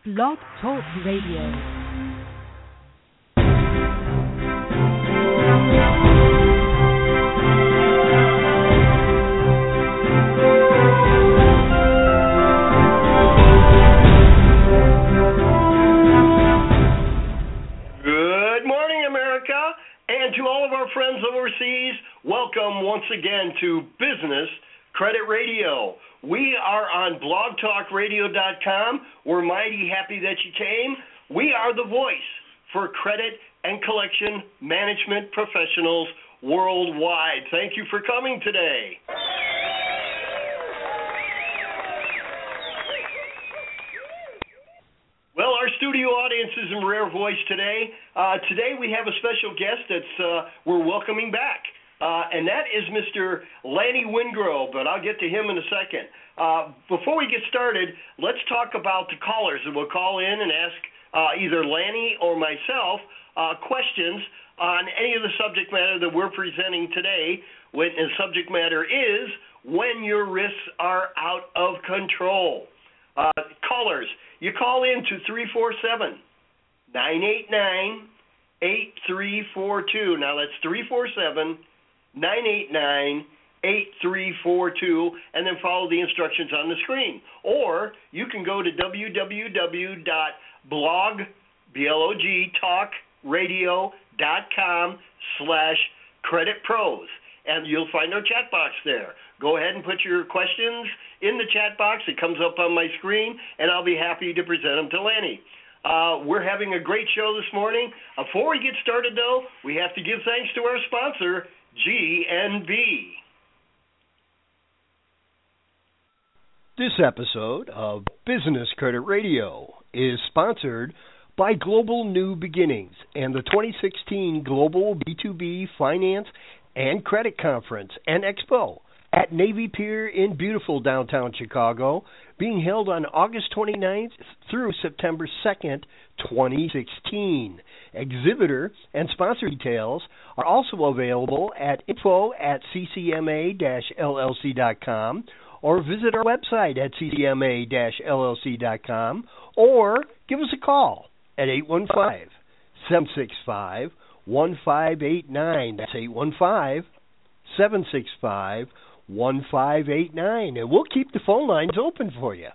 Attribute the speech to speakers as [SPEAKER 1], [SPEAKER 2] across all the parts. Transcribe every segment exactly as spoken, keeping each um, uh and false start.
[SPEAKER 1] Blog Talk Radio.
[SPEAKER 2] Friends overseas, welcome once again to Business Credit Radio. We are on blog talk radio dot com. We're mighty happy that you came. We are the voice for credit and collection management professionals worldwide. Thank you for coming today. Well, our studio audience is in rare voice today. Uh, today we have a special guest that's uh, we're welcoming back, uh, and that is Mister Lanny Wingrove, but I'll get to him in a second. Uh, before we get started, let's talk about the callers that will call in and ask uh, either Lanny or myself uh, questions on any of the subject matter that we're presenting today. When the subject matter is when your risks are out of control. Uh, callers, you call in to three four seven, nine eight nine, eight three four two. Now that's three four seven, nine eight nine, eight three four two, and then follow the instructions on the screen. Or you can go to w w w dot blog talk radio dot com slash credit pros, and you'll find our chat box there. Go ahead and put your questions in the chat box. It comes up on my screen, and I'll be happy to present them to Lanny. Uh, we're having a great show this morning. Before we get started, though, we have to give thanks to our sponsor, G N B.
[SPEAKER 3] This episode of Business Credit Radio is sponsored by Global New Beginnings and the twenty sixteen Global B two B Finance and Credit Conference and Expo at Navy Pier in beautiful downtown Chicago, being held on August twenty-ninth through September second, twenty sixteen. Exhibitor and sponsor details are also available at info at c c m a dash l l c dot com or visit our website at c c m a dash l l c dot com or give us a call at eight one five, seven six five, one five eight nine. That's eight one five, seven six five, one five eight nine, and we'll keep the phone lines open for you.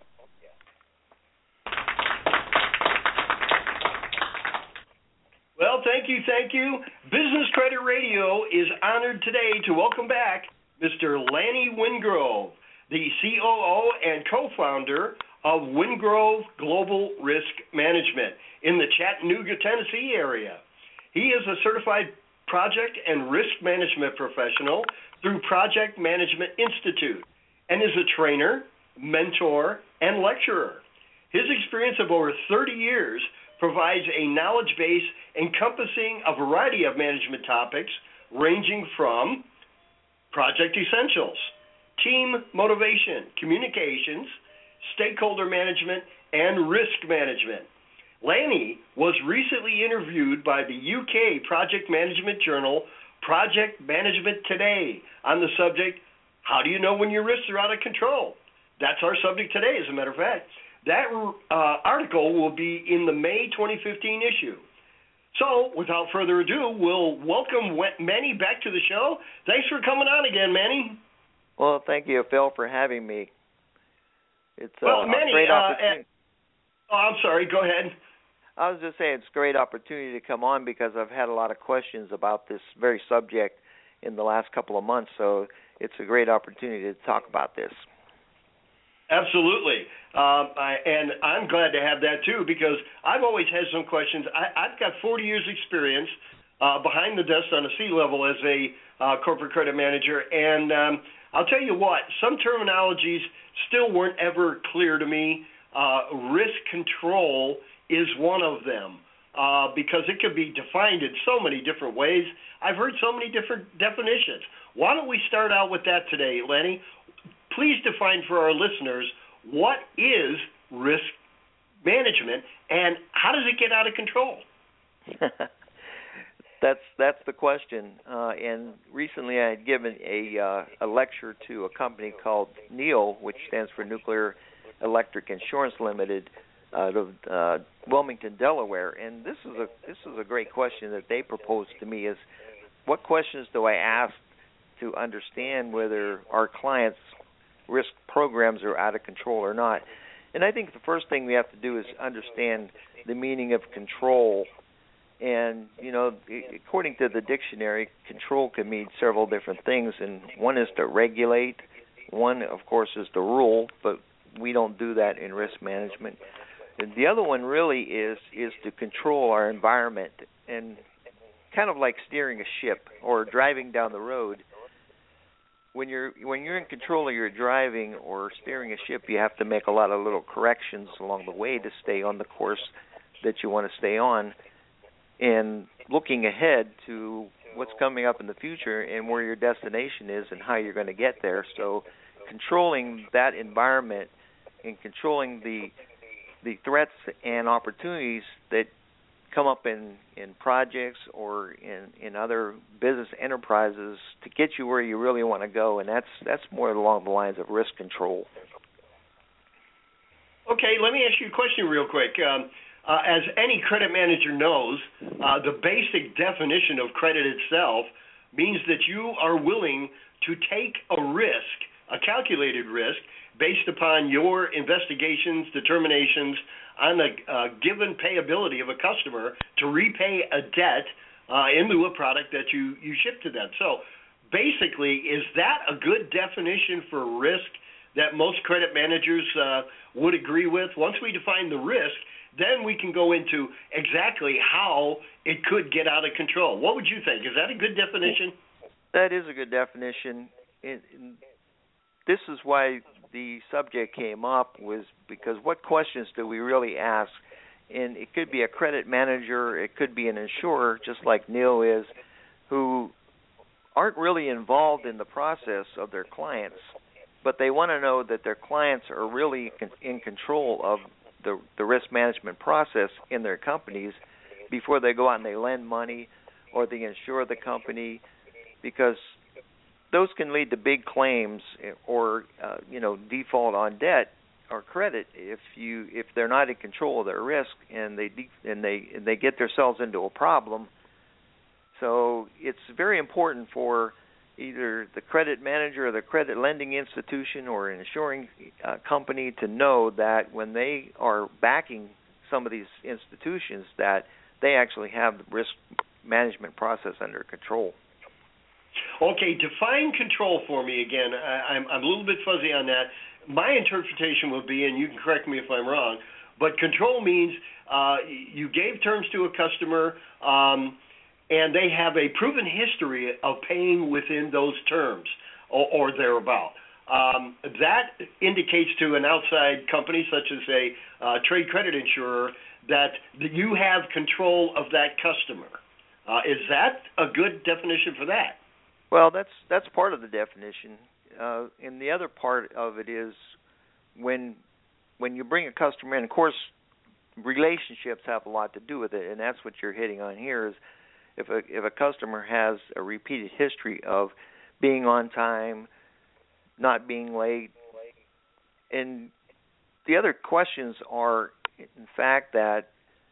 [SPEAKER 2] Well, thank you, thank you. Business Credit Radio is honored today to welcome back Mister Lanny Wingrove, the C O O and co-founder of Wingrove Global Risk Management in the Chattanooga, Tennessee area. He is a certified project and risk management professional through Project Management Institute and is a trainer, mentor, and lecturer. His experience of over thirty years provides a knowledge base encompassing a variety of management topics ranging from project essentials, team motivation, communications, stakeholder management, and risk management. Lanny was recently interviewed by the U K project management journal Project Management Today on the subject, how do you know when your risks are out of control? That's our subject today, as a matter of fact. That uh, article will be in the May twenty fifteen issue. So, without further ado, we'll welcome Manny back to the show. Thanks for coming on again, Manny.
[SPEAKER 4] Well, thank you, Phil, for having me. It's uh,
[SPEAKER 2] well, Manny,
[SPEAKER 4] a great
[SPEAKER 2] uh,
[SPEAKER 4] opportunity.
[SPEAKER 2] Uh, oh, I'm sorry, go ahead.
[SPEAKER 4] I was just saying it's a great opportunity to come on because I've had a lot of questions about this very subject in the last couple of months, so it's a great opportunity to talk about this.
[SPEAKER 2] Absolutely. Um, I, and I'm glad to have that, too, because I've always had some questions. I, I've got forty years' experience uh, behind the desk on a C-level as a uh, corporate credit manager, and um, I'll tell you what, some terminologies still weren't ever clear to me. Uh, risk control is one of them uh, because it could be defined in so many different ways. I've heard so many different definitions. Why don't we start out with that today, Lanny? Please define for our listeners what is risk management and how does it get out of control?
[SPEAKER 4] that's that's the question. Uh, and recently I had given a uh, a lecture to a company called NEO, which stands for Nuclear Electric Insurance Limited, out of uh, Wilmington, Delaware. And this is a this is a great question that they proposed to me: is what questions do I ask to understand whether our clients' risk programs are out of control or not? And I think the first thing we have to do is understand the meaning of control. And, you know, according to the dictionary, control can mean several different things. And one is to regulate. One, of course, is to rule, but we don't do that in risk management. And the other one really is is to control our environment, and kind of like steering a ship or driving down the road. When you're when you're in control of your driving or steering a ship, you have to make a lot of little corrections along the way to stay on the course that you want to stay on, and looking ahead to what's coming up in the future and where your destination is and how you're going to get there. So controlling that environment and controlling the the threats and opportunities that come up in, in projects or in, in other business enterprises to get you where you really want to go, and that's that's more along the lines of risk control.
[SPEAKER 2] Okay, let me ask you a question real quick. Um, uh, as any credit manager knows, uh, the basic definition of credit itself means that you are willing to take a risk, a calculated risk, based upon your investigations, determinations on the uh, given payability of a customer to repay a debt uh, in lieu of product that you, you ship to them. So basically, is that a good definition for risk that most credit managers uh, would agree with? Once we define the risk, then we can go into exactly how it could get out of control. What would you think? Is that a good definition?
[SPEAKER 4] That is a good definition. It, this is why the subject came up, was because what questions do we really ask? And it could be a credit manager, it could be an insurer, just like Neil is, who aren't really involved in the process of their clients, but they want to know that their clients are really in control of the, the risk management process in their companies before they go out and they lend money or they insure the company, because those can lead to big claims or uh, you know default on debt or credit if you if they're not in control of their risk and they de- and they and they get themselves into a problem. So it's very important for either the credit manager or the credit lending institution or an insuring uh, company to know that when they are backing some of these institutions, that they actually have the risk management process under control.
[SPEAKER 2] Okay, define control for me again. I, I'm, I'm a little bit fuzzy on that. My interpretation would be, and you can correct me if I'm wrong, but control means uh, you gave terms to a customer um, and they have a proven history of paying within those terms or, or thereabout. Um, that indicates to an outside company such as a uh, trade credit insurer that, that you have control of that customer. Uh, is that a good definition for that?
[SPEAKER 4] Well, that's that's part of the definition, uh, and the other part of it is when when you bring a customer in. Of course, relationships have a lot to do with it, and that's what you're hitting on here. Is if a if a customer has a repeated history of being on time, not being late, and the other questions are, in fact, that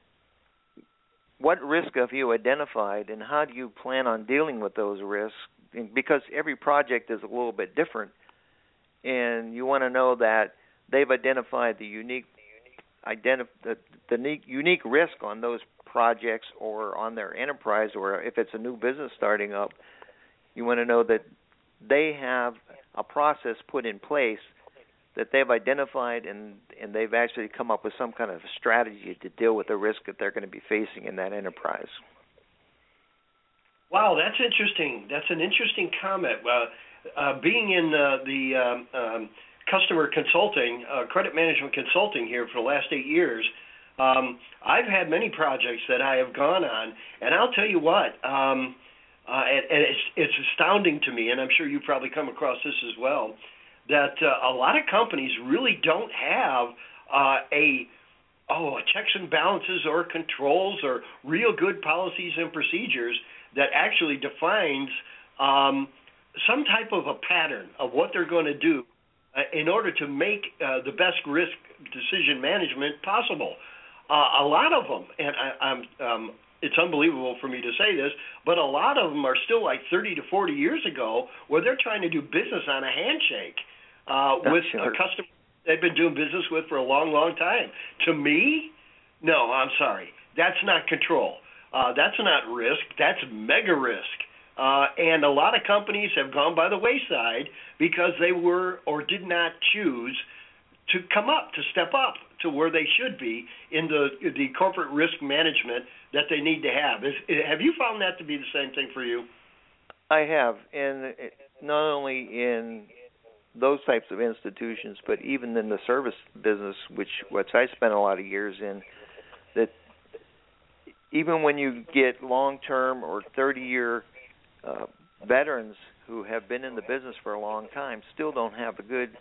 [SPEAKER 4] what risk have you identified, and how do you plan on dealing with those risks? Because every project is a little bit different, and you want to know that they've identified the unique, identif- the, the unique, unique risk on those projects or on their enterprise, or if it's a new business starting up, you want to know that they have a process put in place that they've identified, and, and they've actually come up with some kind of a strategy to deal with the risk that they're going to be facing in that enterprise.
[SPEAKER 2] Wow, that's interesting. That's an interesting comment. Uh, uh, being in uh, the um, um, customer consulting, uh, credit management consulting here for the last eight years, um, I've had many projects that I have gone on, and I'll tell you what, um, uh, and, and it's, it's astounding to me, and I'm sure you've probably come across this as well, that uh, a lot of companies really don't have uh, a oh checks and balances or controls or real good policies and procedures that actually defines um, some type of a pattern of what they're going to do uh, in order to make uh, the best risk decision management possible. Uh, a lot of them, and I, I'm, um, it's unbelievable for me to say this, but a lot of them are still like thirty to forty years ago, where they're trying to do business on a handshake uh, with
[SPEAKER 4] sure.
[SPEAKER 2] a customer they've been doing business with for a long, long time. To me, no, I'm sorry, that's not control. Uh, that's not risk. That's mega risk. Uh, and a lot of companies have gone by the wayside because they were or did not choose to come up, to step up to where they should be in the the corporate risk management that they need to have. Is, have you found that to be the same thing for you?
[SPEAKER 4] I have, and not only in those types of institutions, but even in the service business, which which I spent a lot of years in, that even when you get long-term or thirty-year uh, veterans who have been in the business for a long time, still don't have a good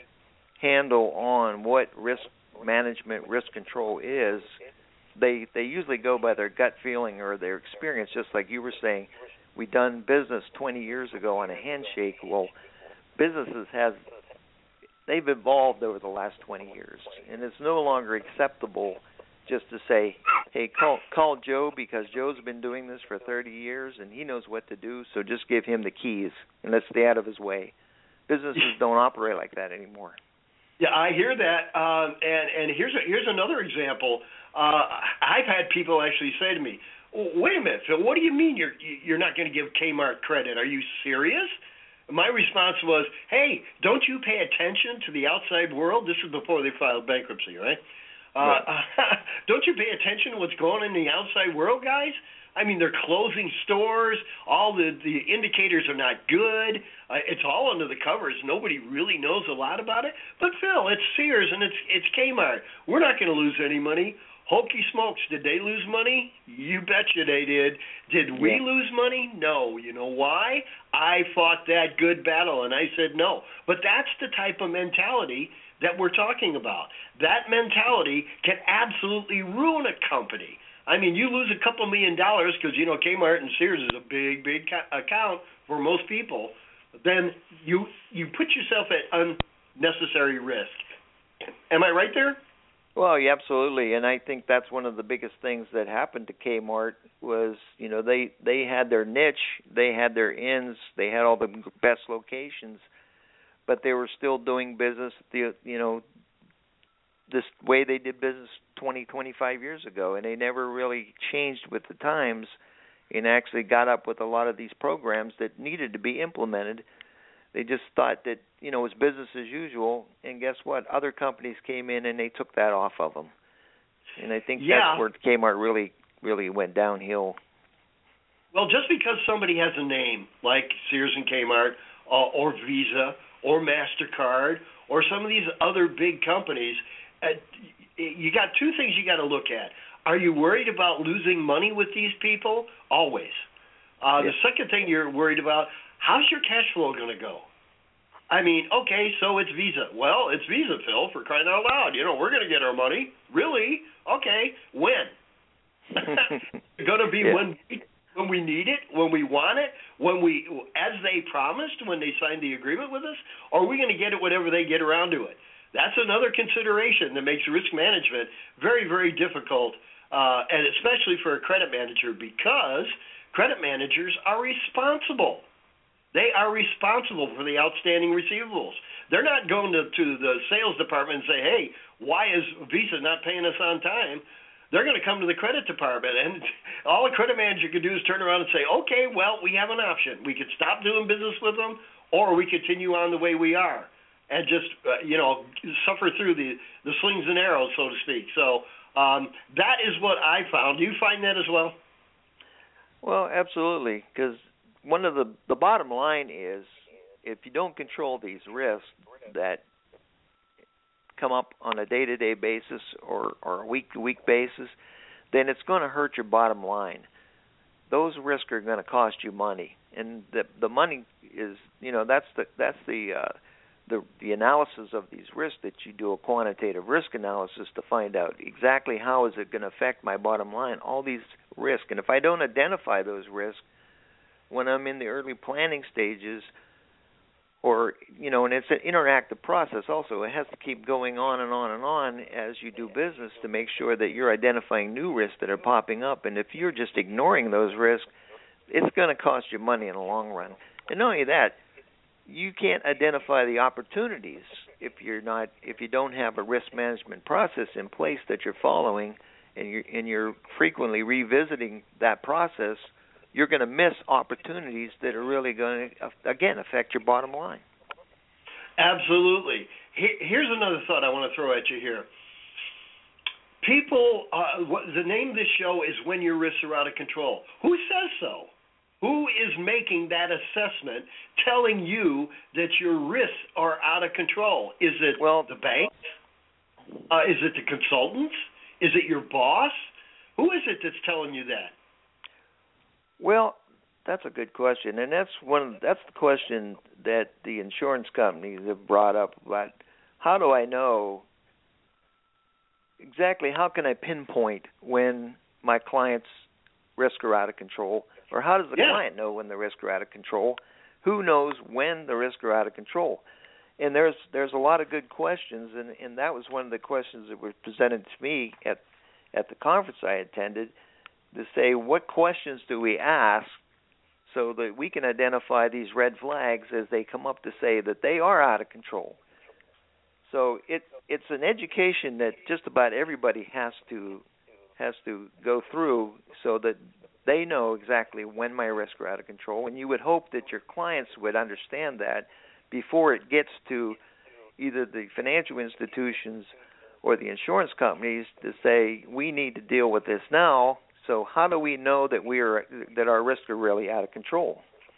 [SPEAKER 4] handle on what risk management, risk control is, they they usually go by their gut feeling or their experience, just like you were saying. We done business twenty years ago on a handshake. Well, businesses have, they've evolved over the last twenty years, and it's no longer acceptable just to say, hey, call call Joe because Joe's been doing this for thirty years and he knows what to do, so just give him the keys and let's stay out of his way. Businesses don't operate like that anymore.
[SPEAKER 2] Yeah, I hear that, um, and and here's a, here's another example. Uh, I've had people actually say to me, "Wait a minute, Phil. What do you mean you're you're not going to give Kmart credit? Are you serious?" My response was, "Hey, don't you pay attention to the outside world?" This was before they filed bankruptcy, right? Uh, right. Don't you pay attention to what's going on in the outside world, guys? I mean, they're closing stores. All the, the indicators are not good. Uh, it's all under the covers. Nobody really knows a lot about it. But, Phil, it's Sears and it's it's Kmart. We're not going to lose any money. Hokey smokes, did they lose money? You betcha they did. Did we
[SPEAKER 4] yeah.
[SPEAKER 2] lose money? No. You know why? I fought that good battle, and I said no. But that's the type of mentality that we're talking about. That mentality can absolutely ruin a company. I mean, you lose a couple million dollars because, you know, Kmart and Sears is a big, big ca- account for most people. Then you you put yourself at unnecessary risk. Am I right there?
[SPEAKER 4] Well, yeah, absolutely, and I think that's one of the biggest things that happened to Kmart was, you know, they they had their niche, they had their ins, they had all the best locations, but they were still doing business the you know this way they did business twenty, twenty-five years ago, and they never really changed with the times and actually got up with a lot of these programs that needed to be implemented. They just thought that, you know, it was business as usual, and guess what? Other companies came in and they took that off of them. And I think
[SPEAKER 2] yeah.
[SPEAKER 4] that's where Kmart really, really went downhill.
[SPEAKER 2] Well, just because somebody has a name like Sears and Kmart uh, or Visa or MasterCard or some of these other big companies, uh, you got two things you got to look at. Are you worried about losing money with these people? Always. Uh,
[SPEAKER 4] yes.
[SPEAKER 2] The second thing you're worried about, how's your cash flow going to go? I mean, okay, so it's Visa. Well, it's Visa, Phil, for crying out loud. You know, we're going to get our money. Really? Okay. When? Going to be
[SPEAKER 4] yeah.
[SPEAKER 2] when we, when we need it, when we want it, when we, as they promised when they signed the agreement with us, or are we going to get it whenever they get around to it? That's another consideration that makes risk management very, very difficult, uh, and especially for a credit manager, because credit managers are responsible. They are responsible for the outstanding receivables. They're not going to, to the sales department and say, hey, why is Visa not paying us on time? They're going to come to the credit department, and all a credit manager could do is turn around and say, okay, well, we have an option. We could stop doing business with them, or we continue on the way we are and just, uh, you know, suffer through the, the slings and arrows, so to speak. So um, that is what I found. Do you find that as well?
[SPEAKER 4] Well, absolutely, because one of the the bottom line is if you don't control these risks that come up on a day-to-day basis or, or a week-to-week basis, then it's going to hurt your bottom line. Those risks are going to cost you money, and the the money is, you know, that's the that's the uh, the the analysis of these risks that you do a quantitative risk analysis to find out exactly how is it going to affect my bottom line. All these risks, and if I don't identify those risks when I'm in the early planning stages, or, you know, and it's an interactive process also. It has to keep going on and on and on as you do business to make sure that you're identifying new risks that are popping up. And if you're just ignoring those risks, it's going to cost you money in the long run. And not only that, you can't identify the opportunities if you're not if you don't have a risk management process in place that you're following, and you're and you're frequently revisiting that process. You're going to miss opportunities that are really going to, again, affect your bottom line.
[SPEAKER 2] Absolutely. Here's another thought I want to throw at you here. People, uh, what, the name of this show is When Your Risks Are Out of Control. Who says so? Who is making that assessment, telling you that your risks are out of control? Is it
[SPEAKER 4] well,
[SPEAKER 2] the banks? Uh, is it the consultants? Is it your boss? Who is it that's telling you that?
[SPEAKER 4] Well, that's a good question, and that's one. That's the question that the insurance companies have brought up about how do I know exactly, how can I pinpoint when my client's risks are out of control, or how does the
[SPEAKER 2] yeah.
[SPEAKER 4] client know when the risks are out of control? Who knows when the risks are out of control? And there's there's a lot of good questions, and, and that was one of the questions that were presented to me at at the conference I attended, to say, what questions do we ask so that we can identify these red flags as they come up to say that they are out of control. So it it's an education that just about everybody has to has to go through so that they know exactly when my risks are out of control. And you would hope that your clients would understand that before it gets to either the financial institutions or the insurance companies to say, we need to deal with this now. So how do we know that we are that our risks are really out of control?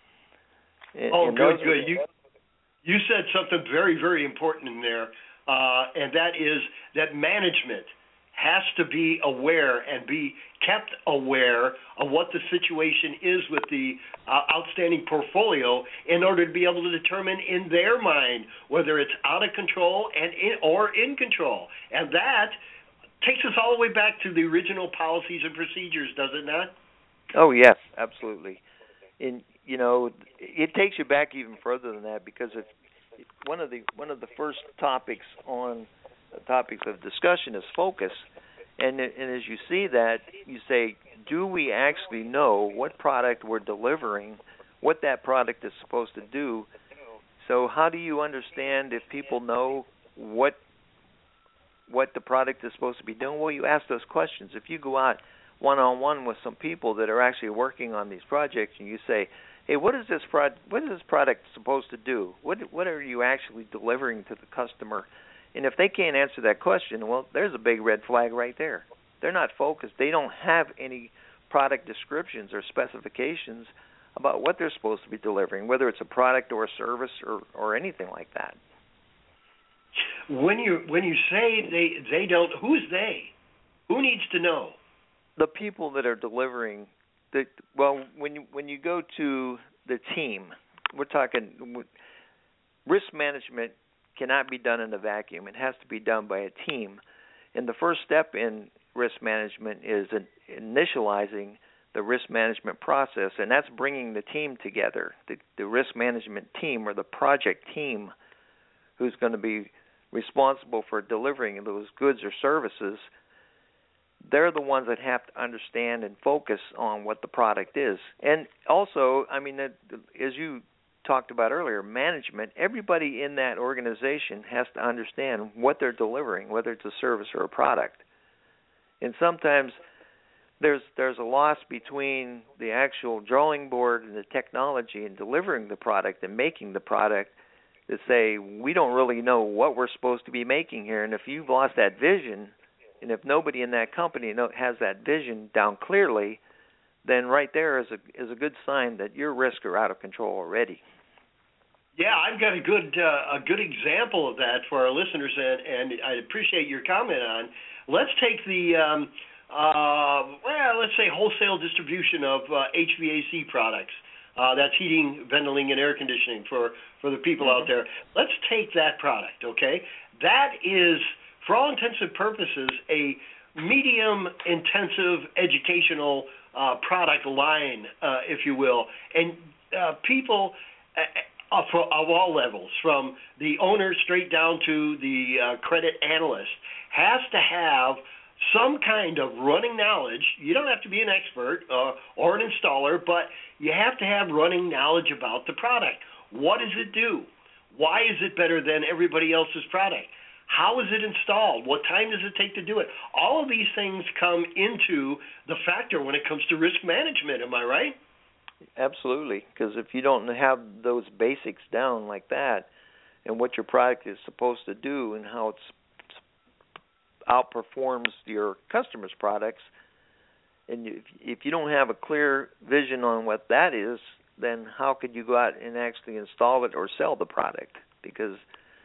[SPEAKER 4] And,
[SPEAKER 2] oh,
[SPEAKER 4] and
[SPEAKER 2] good, good. You you said something very, very important in there, uh, and that is that management has to be aware and be kept aware of what the situation is with the uh, outstanding portfolio in order to be able to determine in their mind whether it's out of control and in, or in control. And that takes us all the way back to the original policies and procedures, does it not?
[SPEAKER 4] Oh, yes, absolutely. And, you know, it takes you back even further than that, because it's one of the one of the first topics on the topics of discussion is focus. And, and as you see that, you say, do we actually know what product we're delivering, what that product is supposed to do? So how do you understand if people know what what the product is supposed to be doing? Well, you ask those questions. If you go out one-on-one with some people that are actually working on these projects, and you say, hey, what is this product, what is this product supposed to do? What what are you actually delivering to the customer? And if they can't answer that question, well, there's a big red flag right there. They're not focused. They don't have any product descriptions or specifications about what they're supposed to be delivering, whether it's a product or a service or, or anything like that.
[SPEAKER 2] When you when you say they they don't, who's they? Who needs to know?
[SPEAKER 4] The people that are delivering. The, well, when you when you go to the team, we're talking risk management cannot be done in a vacuum. It has to be done by a team. And the first step in risk management is initializing the risk management process, and that's bringing the team together, the, the risk management team or the project team who's going to be responsible for delivering those goods or services. They're the ones that have to understand and focus on what the product is. And also, I mean, as you talked about earlier, management, everybody in that organization has to understand what they're delivering, whether it's a service or a product. And sometimes there's there's a loss between the actual drawing board and the technology and delivering the product and making the product to say, we don't really know what we're supposed to be making here. And if you've lost that vision, and if nobody in that company has that vision down clearly, then right there is a is a good sign that your risks are out of control already.
[SPEAKER 2] Yeah, I've got a good uh, a good example of that for our listeners, and, and I appreciate your comment on. Let's take the um, uh, well, let's say wholesale distribution of uh, H V A C products. Uh, that's heating, ventilating, and air conditioning for, for the people mm-hmm. out there. Let's take that product, okay? That is, for all intents and purposes, a medium-intensive educational uh, product line, uh, if you will. And uh, people, uh, of, of all levels, from the owner straight down to the uh, credit analyst, has to have some kind of running knowledge. You don't have to be an expert uh, or an installer, but you have to have running knowledge about the product. What does it do? Why is it better than everybody else's product? How is it installed? What time does it take to do it? All of these things come into the factor when it comes to risk management. Am I right?
[SPEAKER 4] Absolutely, because if you don't have those basics down like that and what your product is supposed to do and how it outperforms your customers' products, and if, if you don't have a clear vision on what that is, then how could you go out and actually install it or sell the product? Because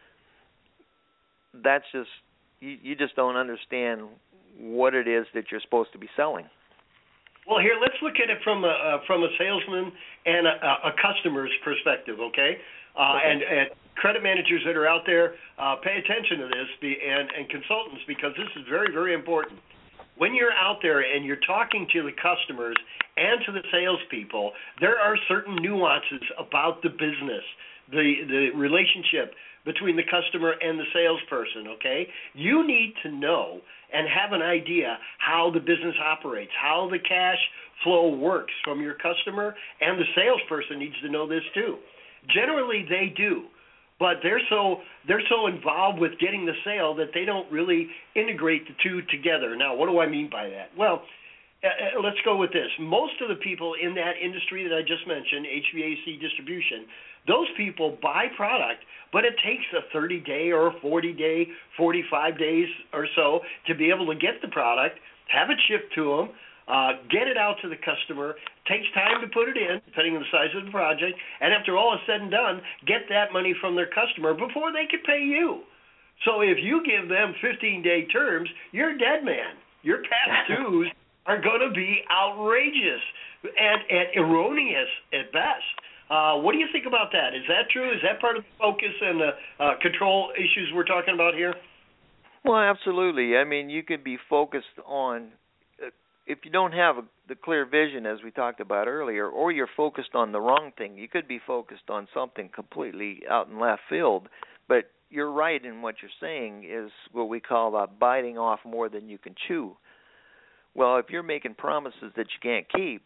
[SPEAKER 4] that's just, you, you just don't understand what it is that you're supposed to be selling.
[SPEAKER 2] Well, here, let's look at it from a, uh, from a salesman and a, a customer's perspective, okay? Uh,
[SPEAKER 4] okay.
[SPEAKER 2] And, and credit managers that are out there, uh, pay attention to this, be, and, and consultants, because this is very, very important. When you're out there and you're talking to the customers and to the salespeople, there are certain nuances about the business, the the relationship between the customer and the salesperson, okay? You need to know and have an idea how the business operates, how the cash flow works from your customer, and the salesperson needs to know this too. Generally, they do. But they're so they're so involved with getting the sale that they don't really integrate the two together. Now, what do I mean by that? Well, uh, let's go with this. Most of the people in that industry that I just mentioned, H V A C distribution, those people buy product, but it takes a thirty-day or a forty-day, forty-five days or so to be able to get the product, have it shipped to them, Uh, get it out to the customer. Takes time to put it in, depending on the size of the project. And after all is said and done, get that money from their customer before they can pay you. So if you give them fifteen-day terms, you're a dead man. Your past dues are going to be outrageous and, and erroneous at best. Uh, what do you think about that? Is that true? Is that part of the focus and the uh, control issues we're talking about here?
[SPEAKER 4] Well, absolutely. I mean, you could be focused on, if you don't have a, the clear vision, as we talked about earlier, or you're focused on the wrong thing, you could be focused on something completely out in left field. But you're right in what you're saying is what we call uh, biting off more than you can chew. Well, if you're making promises that you can't keep,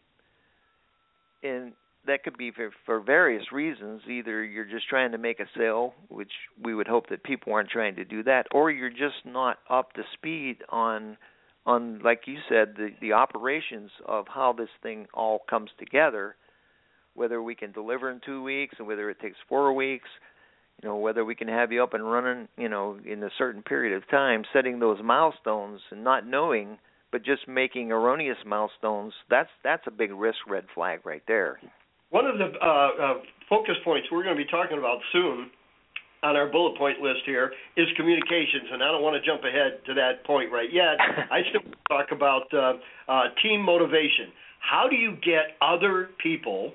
[SPEAKER 4] and that could be for, for various reasons. Either you're just trying to make a sale, which we would hope that people aren't trying to do that, or you're just not up to speed on on, like you said, the, the operations of how this thing all comes together, whether we can deliver in two weeks or whether it takes four weeks, you know, whether we can have you up and running, you know, in a certain period of time, setting those milestones and not knowing, but just making erroneous milestones, that's that's a big risk red flag right there.
[SPEAKER 2] One of the uh, uh, focus points we're going to be talking about soon on our bullet point list here is communications, and I don't want to jump ahead to that point right yet. I still want to talk about uh, uh, team motivation. How do you get other people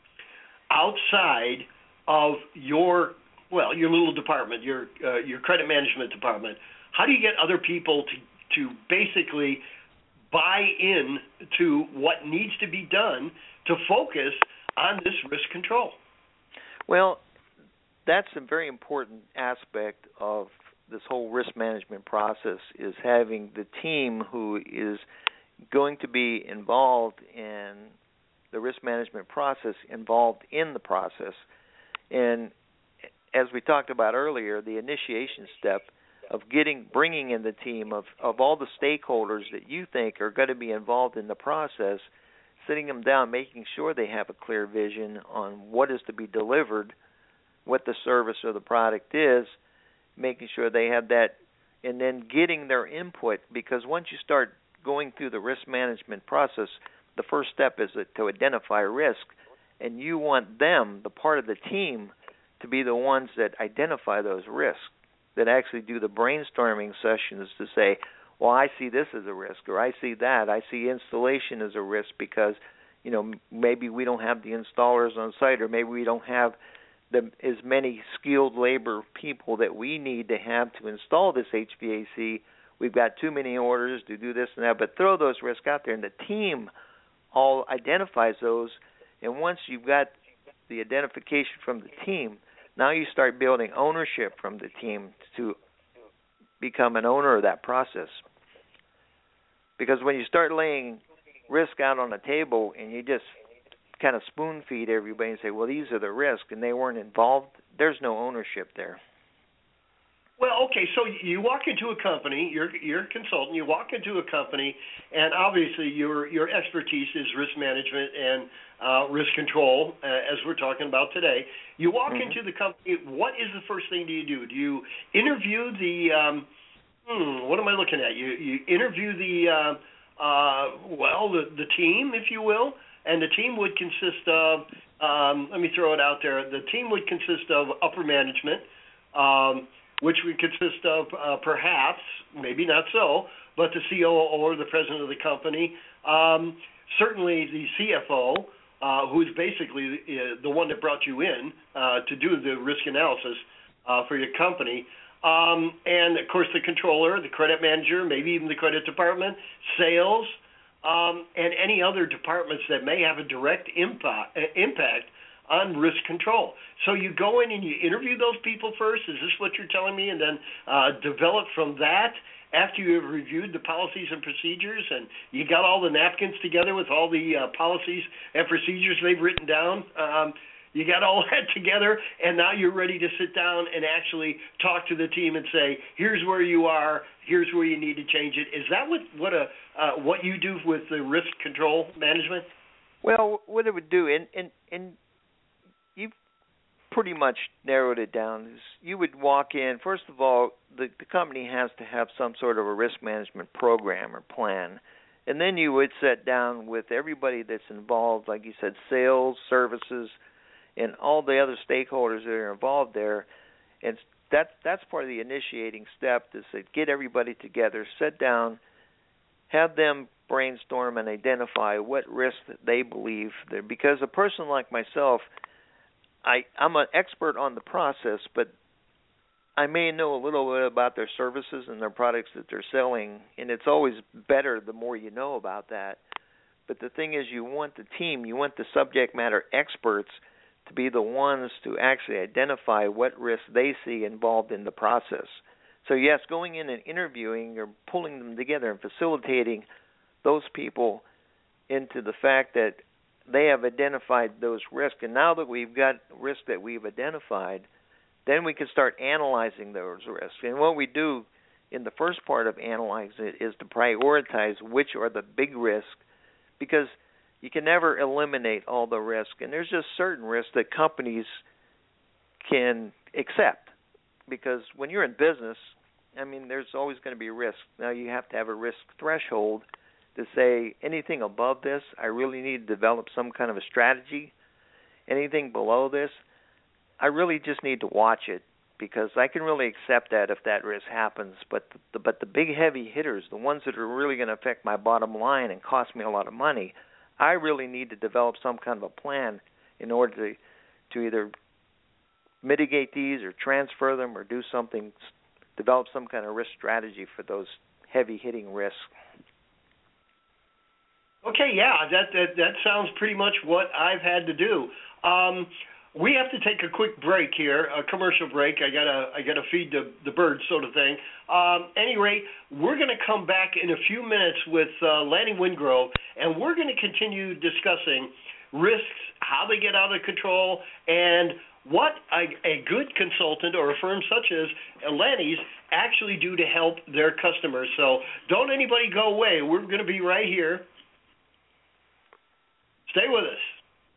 [SPEAKER 2] outside of your, well, your little department, your uh, your credit management department? How do you get other people to, to basically buy in to what needs to be done to focus on this risk control?
[SPEAKER 4] Well, that's a very important aspect of this whole risk management process, is having the team who is going to be involved in the risk management process involved in the process. And as we talked about earlier, the initiation step of getting bringing in the team of, of all the stakeholders that you think are going to be involved in the process, sitting them down, making sure they have a clear vision on what is to be delivered, what the service or the product is, making sure they have that, and then getting their input, because once you start going through the risk management process, the first step is to identify risk, and you want them, the part of the team, to be the ones that identify those risks, that actually do the brainstorming sessions to say, well, I see this as a risk, or I see that. I see installation as a risk because, you know, maybe we don't have the installers on site, or maybe we don't have the, as many skilled labor people that we need to have to install this H V A C. We've got too many orders to do this and that, but throw those risks out there, and the team all identifies those. And once you've got the identification from the team, Now you start building ownership from the team to become an owner of that process. Because when you start laying risk out on the table and you just kind of spoon feed everybody and say, well, these are the risks, and they weren't involved, there's no ownership there.
[SPEAKER 2] Well, okay, so you walk into a company, you're you're a consultant, you walk into a company, and obviously your your expertise is risk management and uh, risk control, uh, as we're talking about today. You walk mm-hmm. into the company, what is the first thing do you do? Do you interview the, um, hmm, what am I looking at? You, you interview the, uh, uh, well, the, the team, if you will, and the team would consist of, um, let me throw it out there, the team would consist of upper management, um, which would consist of uh, perhaps, maybe not so, but the C O O or the president of the company, um, certainly the C F O, uh, who's basically uh, the one that brought you in uh, to do the risk analysis uh, for your company, um, and, of course, the controller, the credit manager, maybe even the credit department, sales, um, and any other departments that may have a direct impact, impact on risk control. So you go in and you interview those people first. Is this what you're telling me? And then uh, develop from that after you have reviewed the policies and procedures and you got all the napkins together with all the uh, policies and procedures they've written down. Um, you got all that together, and now you're ready to sit down and actually talk to the team and say, here's where you are, here's where you need to change it. Is that what what a uh, what you do with the risk control management?
[SPEAKER 4] Well, what it would do, and and and you've pretty much narrowed it down. Is you would walk in, first of all, the, the company has to have some sort of a risk management program or plan. And then you would sit down with everybody that's involved, like you said, sales, services, and all the other stakeholders that are involved there. And that, that's part of the initiating step, is to get everybody together, sit down, have them brainstorm and identify what risks that they believe there. Because a person like myself, I, I'm an expert on the process, but I may know a little bit about their services and their products that they're selling, and it's always better the more you know about that. But the thing is, you want the team, you want the subject matter experts to be the ones to actually identify what risks they see involved in the process. So, yes, going in and interviewing or pulling them together and facilitating those people into the fact that they have identified those risks. And now that we've got risks that we've identified, then we can start analyzing those risks. And what we do in the first part of analyzing it is to prioritize which are the big risks, because you can never eliminate all the risk. And there's just certain risks that companies can accept, because when you're in business, I mean, there's always going to be risk. Now you have to have a risk threshold to say anything above this, I really need to develop some kind of a strategy. Anything below this, I really just need to watch it, because I can really accept that if that risk happens. But the, but the big heavy hitters, the ones that are really going to affect my bottom line and cost me a lot of money, I really need to develop some kind of a plan in order to to either mitigate these or transfer them or do something, develop some kind of risk strategy for those heavy hitting risks.
[SPEAKER 2] Okay, yeah, that, that that sounds pretty much what I've had to do. Um, we have to take a quick break here, a commercial break. I gotta I gotta feed the the birds, sort of thing. Um, any rate, we're going to come back in a few minutes with uh, Lanny Wingrove, and we're going to continue discussing risks, how they get out of control, and what a, a good consultant or a firm such as Lanny's actually do to help their customers. So don't anybody go away. We're going to be right here. Stay with us.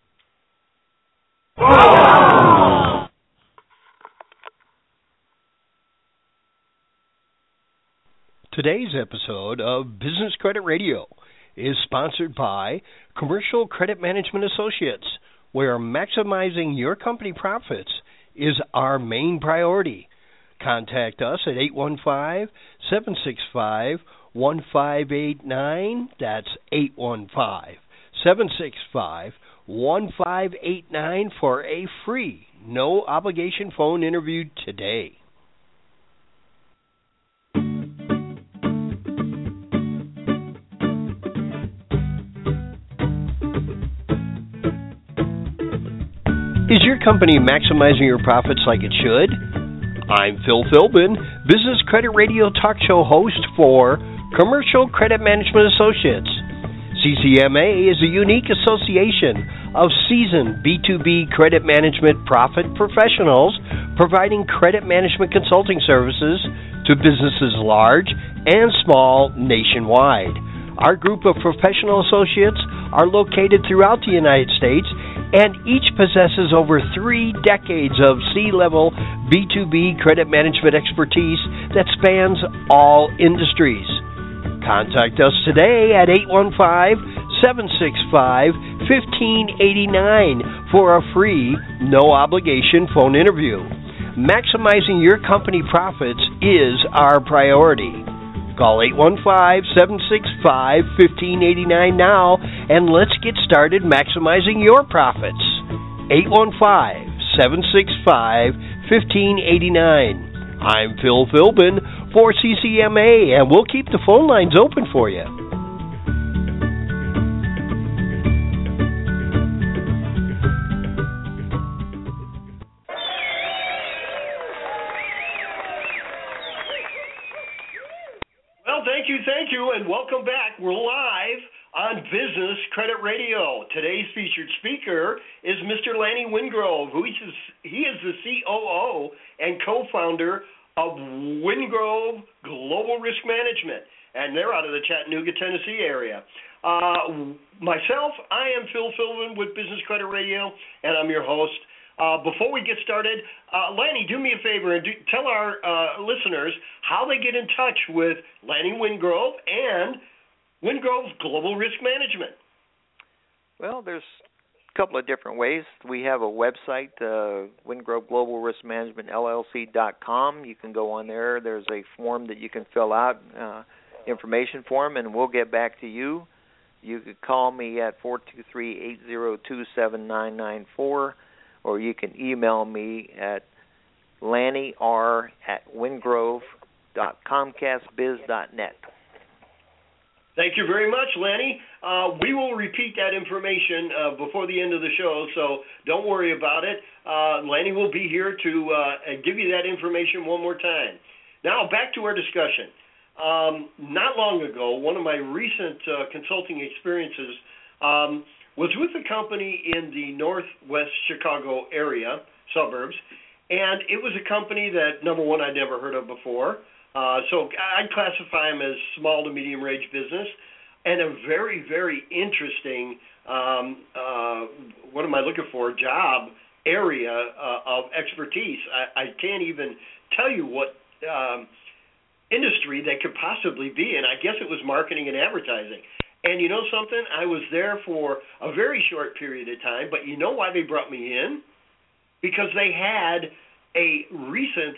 [SPEAKER 3] Today's episode of Business Credit Radio is sponsored by Commercial Credit Management Associates, where maximizing your company profits is our main priority. Contact us at eight one five, seven six five, one five eight nine. That's eight one five, seven six five, one five eight nine for a free, no obligation phone interview today. Is your your company maximizing your profits like it should? I'm Phil Philbin, Business Credit Radio talk show host for Commercial Credit Management Associates. C C M A is a unique association of seasoned B two B credit management profit professionals providing credit management consulting services to businesses large and small nationwide. Our group of professional associates are located throughout the United States, and each possesses over three decades of C-level B two B credit management expertise that spans all industries. Contact us today at eight one five, seven six five, one five eight nine for a free, no-obligation phone interview. Maximizing your company profits is our priority. Call eight one five, seven six five, one five eight nine now, and let's get started maximizing your profits. eight one five, seven six five, one five eight nine. I'm Phil Philbin for C C M A, and we'll keep the phone lines open for you.
[SPEAKER 2] Well, thank you, thank you, and welcome back. We're live on Business Credit Radio. Today's featured speaker is Mister Lanny Wingrove, who is he is the C O O and co-founder of Wingrove Global Risk Management, and they're out of the Chattanooga, Tennessee area. Uh, myself, I am Phil Philbin with Business Credit Radio, and I'm your host. Uh, before we get started, uh, Lanny, do me a favor and do, tell our uh, listeners how they get in touch with Lanny Wingrove and Wingrove Global Risk Management.
[SPEAKER 4] Well, there's a couple of different ways. We have a website, uh, Wingrove Global Risk Management L L C dot com. You can go on there. There's a form that you can fill out, uh, information form, and we'll get back to you. You could call me at four two three, eight zero two, seven nine nine four, or you can email me at lannyr at wingrove dot comcast biz dot net.
[SPEAKER 2] Thank you very much, Lanny. Uh, we will repeat that information uh, before the end of the show, so don't worry about it. Uh, Lanny will be here to uh, give you that information one more time. Now, back to our discussion. Um, not long ago, one of my recent uh, consulting experiences um, was with a company in the northwest Chicago area, suburbs, and it was a company that, number one, I'd never heard of before. Uh, so I'd classify them as small to medium range business, and a very, very interesting, um, uh, what am I looking for, job area uh, of expertise. I, I can't even tell you what um, industry they could possibly be in. I guess it was marketing and advertising. And you know something? I was there for a very short period of time, but you know why they brought me in? Because they had a recent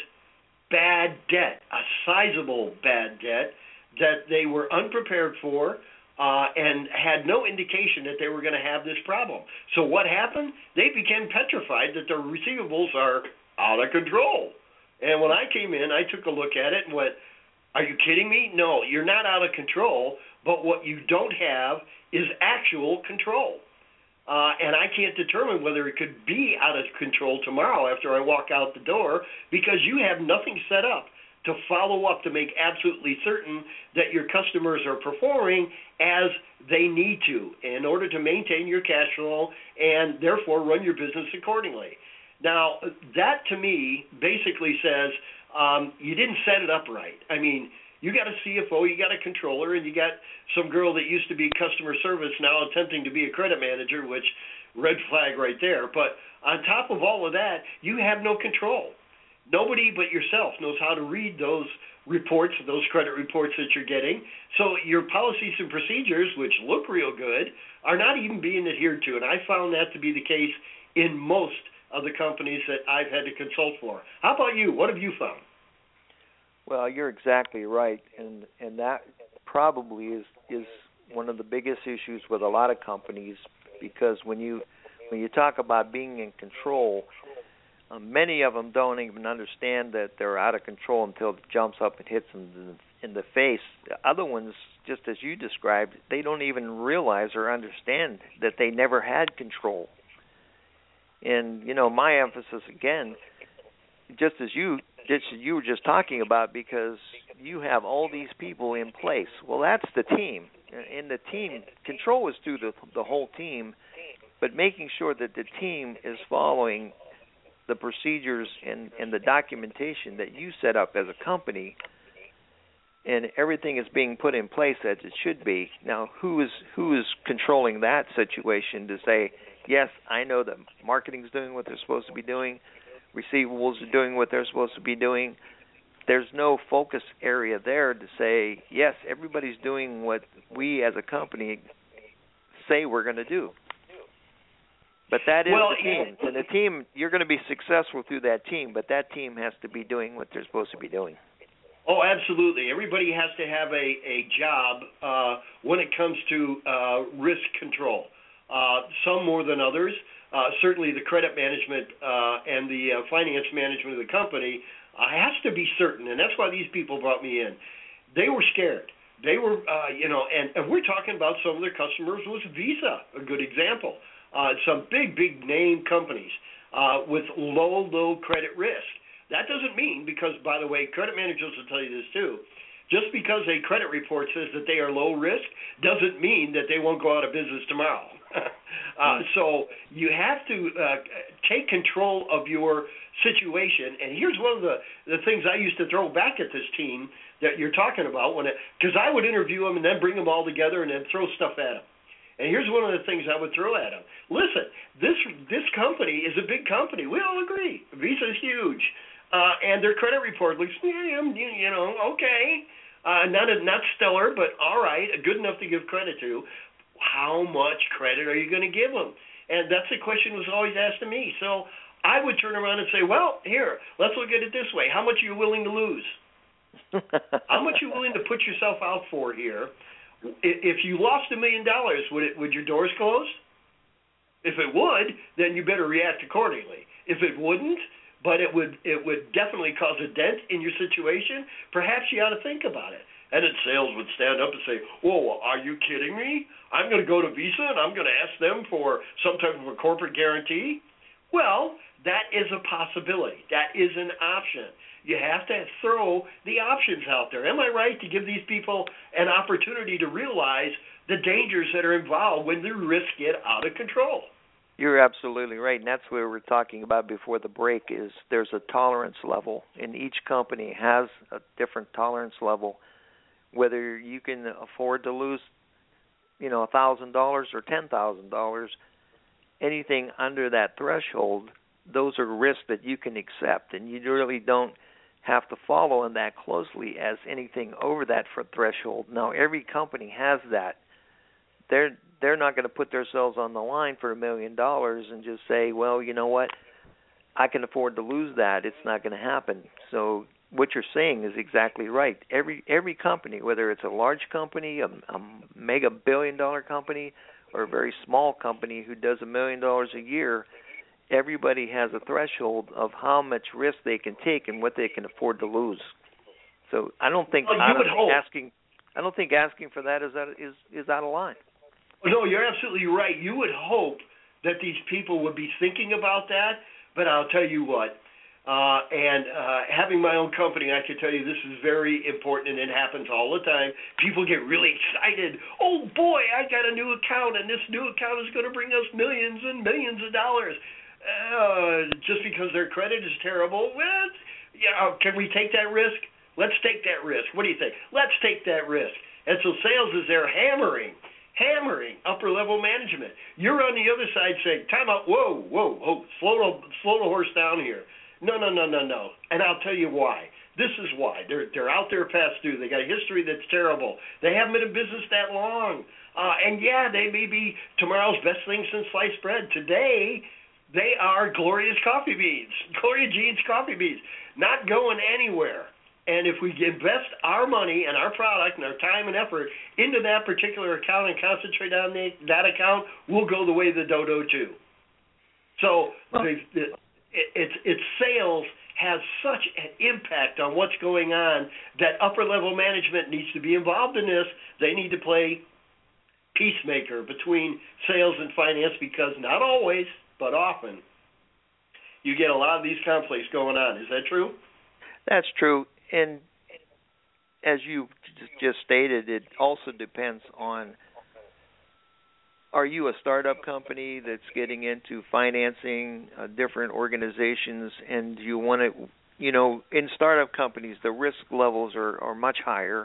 [SPEAKER 2] bad debt, a sizable bad debt that they were unprepared for uh, and had no indication that they were going to have this problem. So what happened? They became petrified that their receivables are out of control. And when I came in, I took a look at it and went, are you kidding me? No, you're not out of control, but what you don't have is actual control. Uh, and I can't determine whether it could be out of control tomorrow after I walk out the door because you have nothing set up to follow up to make absolutely certain that your customers are performing as they need to in order to maintain your cash flow and therefore run your business accordingly. Now, that to me basically says um, you didn't set it up right. I mean, you got a C F O, you got a controller, and you got some girl that used to be customer service now attempting to be a credit manager, which red flag right there. But on top of all of that, you have no control. Nobody but yourself knows how to read those reports, those credit reports that you're getting. So your policies and procedures, which look real good, are not even being adhered to. And I found that to be the case in most of the companies that I've had to consult for. How about you? What have you found?
[SPEAKER 4] Well, you're exactly right, and and that probably is is one of the biggest issues with a lot of companies, because when you when you talk about being in control, uh, many of them don't even understand that they're out of control until it jumps up and hits them in the, in the face. The other ones, just as you described, they don't even realize or understand that they never had control. And, you know, my emphasis, again, just as you just you were just talking about, because you have all these people in place. Well, that's the team. And the team, control is through the, the whole team, but making sure that the team is following the procedures and, and the documentation that you set up as a company, and everything is being put in place as it should be. Now, who is who is controlling that situation to say, yes, I know that marketing is doing what they're supposed to be doing, receivables are doing what they're supposed to be doing. There's no focus area there to say, yes, everybody's doing what we as a company say we're going to do. But that is
[SPEAKER 2] well,
[SPEAKER 4] the team. And the team, you're going to be successful through that team, but that team has to be doing what they're supposed to be doing.
[SPEAKER 2] Oh, absolutely. Everybody has to have a, a job uh, when it comes to uh, risk control. Uh, some more than others. Uh, certainly the credit management uh, and the uh, finance management of the company uh, has to be certain, and that's why these people brought me in. They were scared. They were, uh, you know, and, and we're talking about some of their customers was Visa, a good example. Uh, some big, big name companies uh, with low, low credit risk. That doesn't mean, because, by the way, credit managers will tell you this too, just because a credit report says that they are low risk doesn't mean that they won't go out of business tomorrow. uh, so you have to uh, take control of your situation. And here's one of the, the things I used to throw back at this team that you're talking about, when because I would interview them and then bring them all together and then throw stuff at them. And here's one of the things I would throw at them. Listen, this this company is a big company. We all agree. Visa's huge. Uh, and their credit report looks, yeah, you know, okay. Uh, not a, not stellar, but all right, good enough to give credit to. How much credit are you going to give them? And that's the question was always asked to me. So I would turn around and say, well, here, let's look at it this way. How much are you willing to lose? How much are you willing to put yourself out for here? If you lost a million dollars, would it would your doors close? If it would, then you better react accordingly. If it wouldn't, but it would it would definitely cause a dent in your situation, perhaps you ought to think about it. And then sales would stand up and say, whoa, are you kidding me? I'm going to go to Visa and I'm going to ask them for some type of a corporate guarantee? Well, that is a possibility. That is an option. You have to throw the options out there. Am I right to give these people an opportunity to realize the dangers that are involved when the risks get out of control?
[SPEAKER 4] You're absolutely right, and that's what we were talking about before the break, is there's a tolerance level, and each company has a different tolerance level. Whether you can afford to lose, you know, one thousand dollars or ten thousand dollars, anything under that threshold, those are risks that you can accept, and you really don't have to follow in that closely as anything over that threshold. Now, every company has that. They're they're not going to put themselves on the line for a million dollars and just say, well, you know what, I can afford to lose that. It's not going to happen. So what you're saying is exactly right. Every every company, whether it's a large company, a, a mega billion dollar company, or a very small company who does a million dollars a year, everybody has a threshold of how much risk they can take and what they can afford to lose. So I don't think,
[SPEAKER 2] well, you
[SPEAKER 4] I don't
[SPEAKER 2] would
[SPEAKER 4] think
[SPEAKER 2] hope.
[SPEAKER 4] asking I don't think asking for that is that is is out of line.
[SPEAKER 2] No, you're absolutely right. You would hope that these people would be thinking about that, but I'll tell you what, uh, and uh, having my own company, I can tell you this is very important, and it happens all the time. People get really excited. Oh, boy, I got a new account, and this new account is going to bring us millions and millions of dollars. Uh, just because their credit is terrible, well, you know, can we take that risk? Let's take that risk. What do you think? Let's take that risk. And so sales is there hammering. Hammering upper-level management. You're on the other side saying, time out, whoa, whoa, whoa, slow the, slow the horse down here. No, no, no, no, no. And I'll tell you why. This is why. They're they're out there past due. They got a history that's terrible. They haven't been in business that long. Uh, and, yeah, they may be tomorrow's best thing since sliced bread. Today, they are Gloria's coffee beans, Gloria Jean's coffee beans, not going anywhere. And if we invest our money and our product and our time and effort into that particular account and concentrate on the, that account, we'll go the way of the dodo too. So the, the, it, it's, it's sales has such an impact on what's going on that upper-level management needs to be involved in this. They need to play peacemaker between sales and finance because not always, but often, you get a lot of these conflicts going on. Is that true?
[SPEAKER 4] That's true. And as you just stated, it also depends on, are you a startup company that's getting into financing uh, different organizations, and you want to, you know, in startup companies, the risk levels are, are much higher,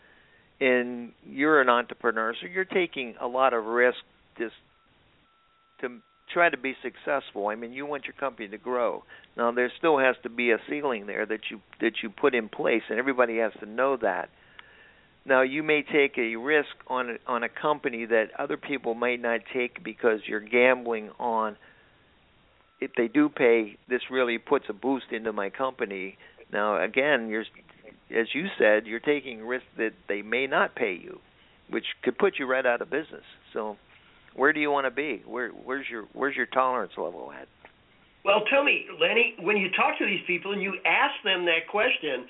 [SPEAKER 4] and you're an entrepreneur, so you're taking a lot of risk just to try to be successful. I mean, you want your company to grow. Now, there still has to be a ceiling there that you that you put in place, and everybody has to know that. Now, you may take a risk on a, on a company that other people might not take because you're gambling on, if they do pay, this really puts a boost into my company. Now, again, you're, as you said, you're taking risks that they may not pay you, which could put you right out of business. So, where do you want to be? Where, where's your where's your tolerance level at?
[SPEAKER 2] Well, tell me, Lenny, when you talk to these people and you ask them that question,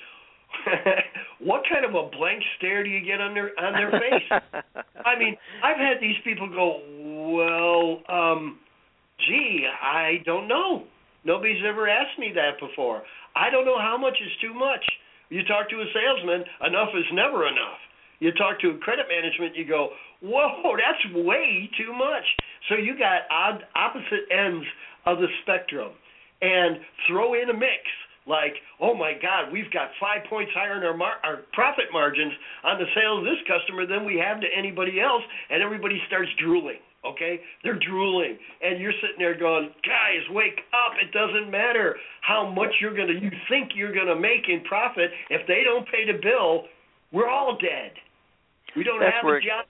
[SPEAKER 2] what kind of a blank stare do you get on their on their face? I mean, I've had these people go, well, um, gee, I don't know. Nobody's ever asked me that before. I don't know how much is too much. You talk to a salesman, enough is never enough. You talk to credit management, you go, whoa, that's way too much. So you got odd, opposite ends of the spectrum. And throw in a mix like, oh, my God, we've got five points higher in our, mar- our profit margins on the sale of this customer than we have to anybody else, and everybody starts drooling, okay? They're drooling. And you're sitting there going, guys, wake up. It doesn't matter how much you're going to, you think you're going to make in profit. If they don't pay the bill, we're all dead. We don't
[SPEAKER 4] that's
[SPEAKER 2] have
[SPEAKER 4] where,
[SPEAKER 2] a job.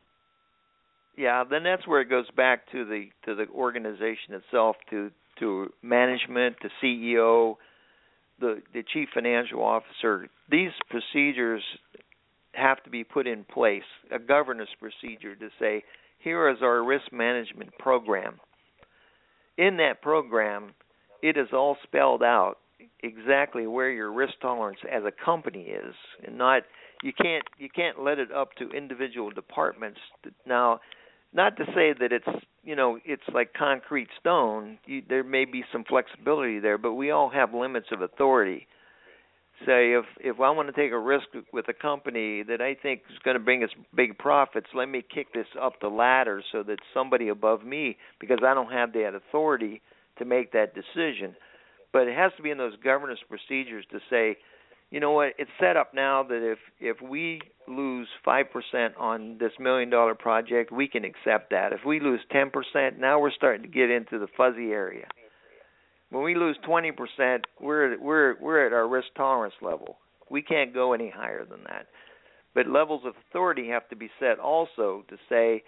[SPEAKER 4] Yeah, then that's where it goes back to the to the organization itself, to to management, to C E O, the the chief financial officer. These procedures have to be put in place, a governance procedure to say, here is our risk management program. In that program, it is all spelled out exactly where your risk tolerance as a company is, and not you can't you can't let it up to individual departments. Now, not to say that it's you know it's like concrete stone. You, there may be some flexibility there, but we all have limits of authority. Say if if I want to take a risk with a company that I think is going to bring us big profits, let me kick this up the ladder so that somebody above me, because I don't have that authority to make that decision. But it has to be in those governance procedures to say, you know what, it's set up now that if, if we lose five percent on this million-dollar project, we can accept that. If we lose ten percent, now we're starting to get into the fuzzy area. When we lose twenty percent, we're, we're, we're at our risk tolerance level. We can't go any higher than that. But levels of authority have to be set also to say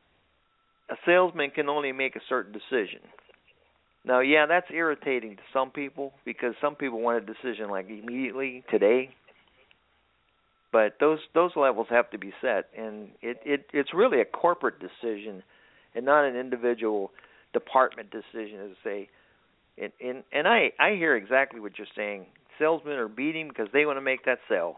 [SPEAKER 4] a salesman can only make a certain decision. Now, yeah, that's irritating to some people because some people want a decision like immediately, today. But those those levels have to be set, and it, it it's really a corporate decision and not an individual department decision to say. And, and, and I, I hear exactly what you're saying. Salesmen are beating because they want to make that sale.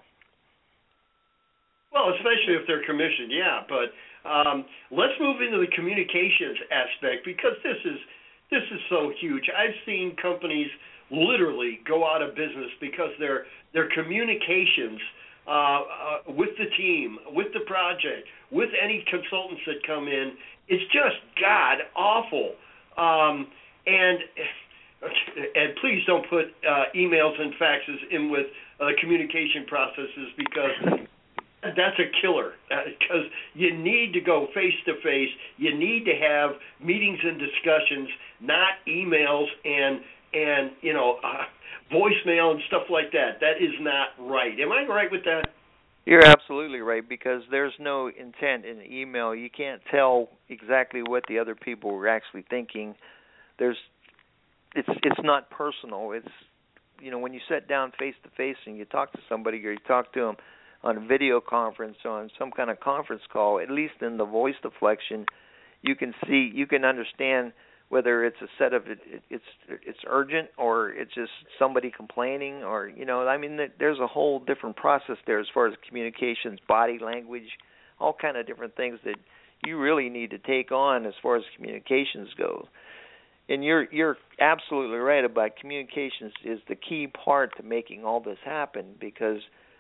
[SPEAKER 2] Well, especially if they're commissioned, yeah. But um, let's move into the communications aspect because this is This is so huge. I've seen companies literally go out of business because their their communications uh, uh, with the team, with the project, with any consultants that come in, is just god awful. Um, and and please don't put uh, emails and faxes in with uh, communication processes because that's a killer, because you need to go face-to-face. You need to have meetings and discussions, not emails and, and you know, uh, voicemail and stuff like that. That is not right. Am I right with that?
[SPEAKER 4] You're absolutely right, because there's no intent in the email. You can't tell exactly what the other people were actually thinking. There's, it's it's not personal. It's, you know, when you sit down face-to-face and you talk to somebody or you talk to them on a video conference, on some kind of conference call, at least in the voice deflection, you can see, you can understand whether it's a set of, it, it, it's it's urgent or it's just somebody complaining, or, you know, I mean, there's a whole different process there as far as communications, body language, all kind of different things that you really need to take on as far as communications go. and you're you're absolutely right about communications is the key part to making all this happen, because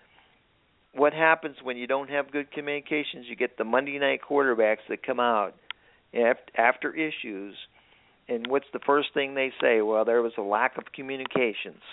[SPEAKER 4] what happens when you don't have good communications, you get the Monday night quarterbacks that come out after issues, and what's the first thing they say? Well, there was a lack of communications.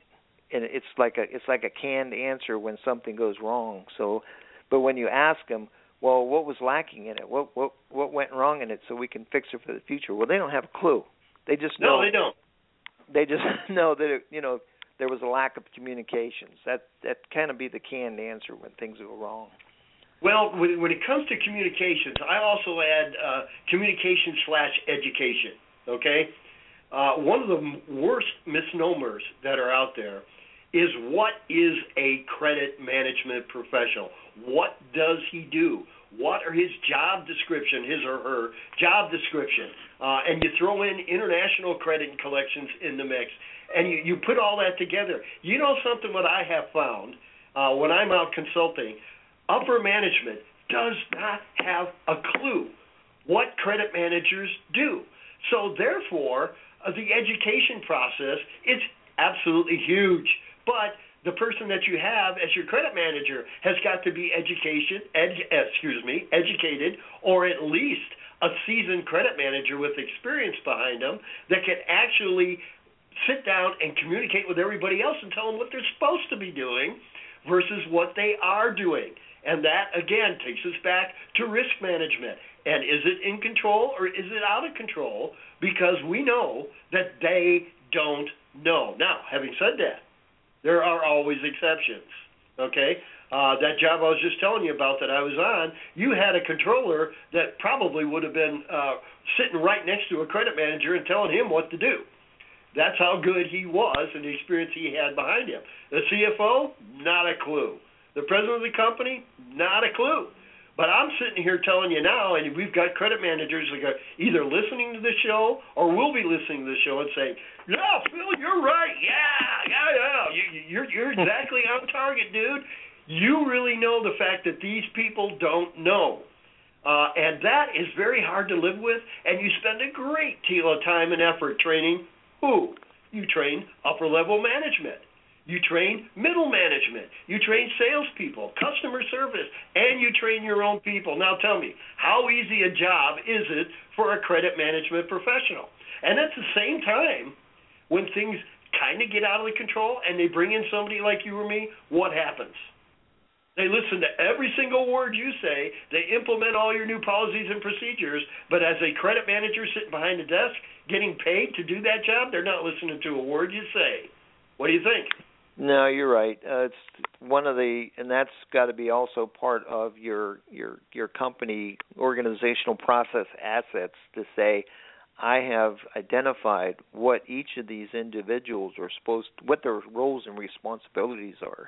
[SPEAKER 4] And it's like a it's like a canned answer when something goes wrong. So, but when you ask them, well, what was lacking in it? What what what went wrong in it so we can fix it for the future? Well, they don't have a clue. They just know.
[SPEAKER 2] No, they don't.
[SPEAKER 4] They just know that it, you know there was a lack of communications. That that kind of be the canned answer when things go wrong.
[SPEAKER 2] Well, when, when it comes to communications, I also add uh, communication slash education. Okay, uh, one of the worst misnomers that are out there is, what is a credit management professional? What does he do? What are his job description, his or her job description? Uh, and you throw in international credit and collections in the mix, and you, you put all that together. You know something what I have found uh, when I'm out consulting, upper management does not have a clue what credit managers do. So therefore, uh, the education process is absolutely huge. But the person that you have as your credit manager has got to be education, edu- excuse me, educated, or at least a seasoned credit manager with experience behind them that can actually sit down and communicate with everybody else and tell them what they're supposed to be doing versus what they are doing. And that, again, takes us back to risk management. And is it in control or is it out of control? Because we know that they don't know. Now, having said that, there are always exceptions, okay? Uh, that job I was just telling you about that I was on, you had a controller that probably would have been uh, sitting right next to a credit manager and telling him what to do. That's how good he was and the experience he had behind him. The C F O, not a clue. The president of the company, not a clue. But I'm sitting here telling you now, and we've got credit managers that are either listening to the show or will be listening to the show and saying, "Yeah, Phil, you're right. Yeah, yeah, yeah. You, you're you're exactly on target, dude. You really know the fact that these people don't know." Uh, and that is very hard to live with, and you spend a great deal of time and effort training who? You train upper-level management. You train middle management. You train salespeople, customer service, and you train your own people. Now tell me, how easy a job is it for a credit management professional? And at the same time, when things kind of get out of control and they bring in somebody like you or me, what happens? They listen to every single word you say. They implement all your new policies and procedures. But as a credit manager sitting behind a desk getting paid to do that job, they're not listening to a word you say. What do you think?
[SPEAKER 4] No, you're right. Uh, it's one of the, and that's got to be also part of your your your company organizational process assets to say, I have identified what each of these individuals are supposed, what their roles and responsibilities are.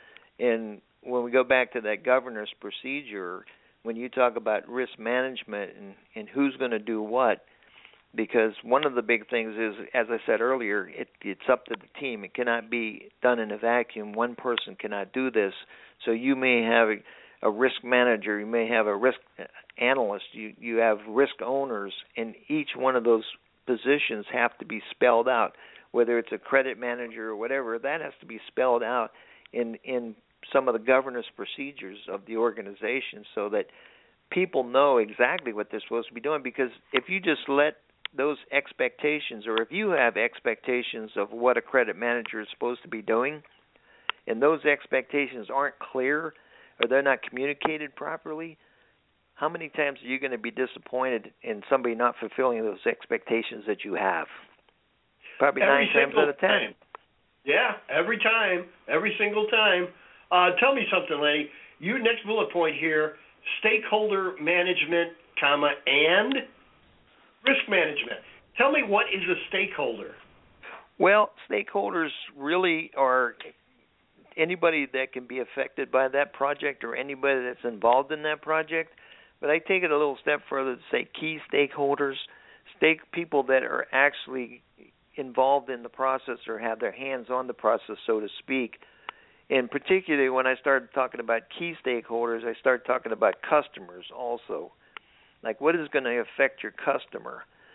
[SPEAKER 4] And when we go back to that governance procedure, when you talk about risk management and, and who's going to do what, because one of the big things is, as I said earlier, it, it's up to the team. It cannot be done in a vacuum. One person cannot do this. So you may have a, a risk manager, you may have a risk analyst, you, you have risk owners, and each one of those positions have to be spelled out. Whether it's a credit manager or whatever, that has to be spelled out in, in some of the governance procedures of the organization so that people know exactly what they're supposed to be doing. Because if you just let those expectations, or if you have expectations of what a credit manager is supposed to be doing, and those expectations aren't clear or they're not communicated properly, how many times are you going to be disappointed in somebody not fulfilling those expectations that you have? Probably
[SPEAKER 2] every
[SPEAKER 4] nine times out of ten.
[SPEAKER 2] Time. Yeah, every time, every single time. Uh, tell me something, Lenny. Your next bullet point here, stakeholder management, comma, and risk management. Tell me, what is a stakeholder?
[SPEAKER 4] Well, stakeholders really are anybody that can be affected by that project or anybody that's involved in that project. But I take it a little step further to say key stakeholders, stake people that are actually involved in the process or have their hands on the process, so to speak. And particularly when I started talking about key stakeholders, I started talking about customers also. Like, what is going to affect your customer?